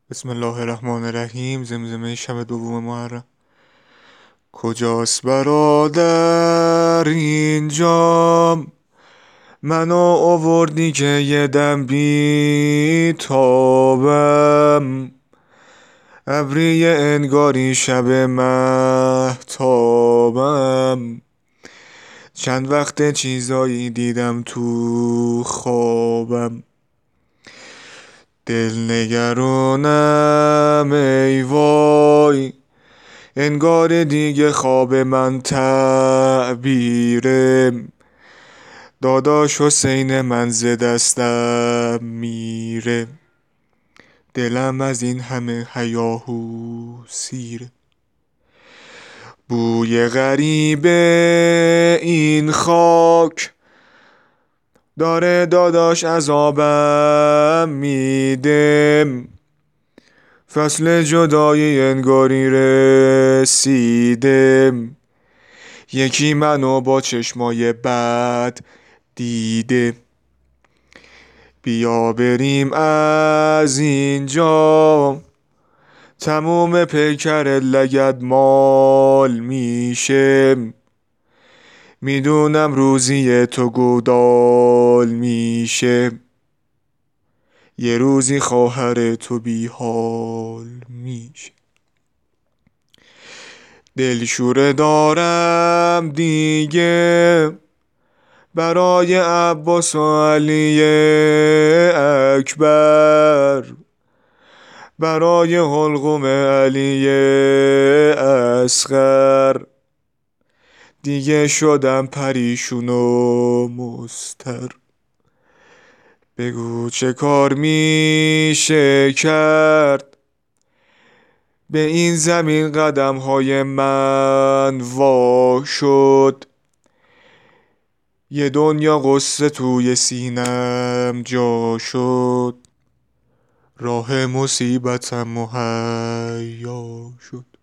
بسم الله الرحمن الرحیم. زمزمه شب دوم محرم. کجاست برادر اینجام، منو آوردی که یه دم بی تابم، ابری انگاری شب مهتابم، چند وقت چیزایی دیدم تو خوابم، دل نگرانم ای وای، انگار دیگه خواب من تعبیره، داداش حسین من ز دستم میره، دلم از این همه هیاهو سیره. بوی غریب این خاک داره داداش عذابم میده، فصل جدایی انگاری رسیده، یکی منو با چشمای بد دیده، بیا بریم از اینجا، تموم پیکر لگد مال میشه، میدونم روزی تو گودال میشه، یه روزی خواهر تو بی حال میشه. دلشوره دارم دیگه برای عباس و علی اکبر، برای حلقوم علی اصغر، دیگه شدم پریشون و مضطر. بگو چه کار میشه کرد، به این زمین قدم های من وا شد، یه دنیا قصه توی سینم جا شد، راه مصیبتم مهیا شد.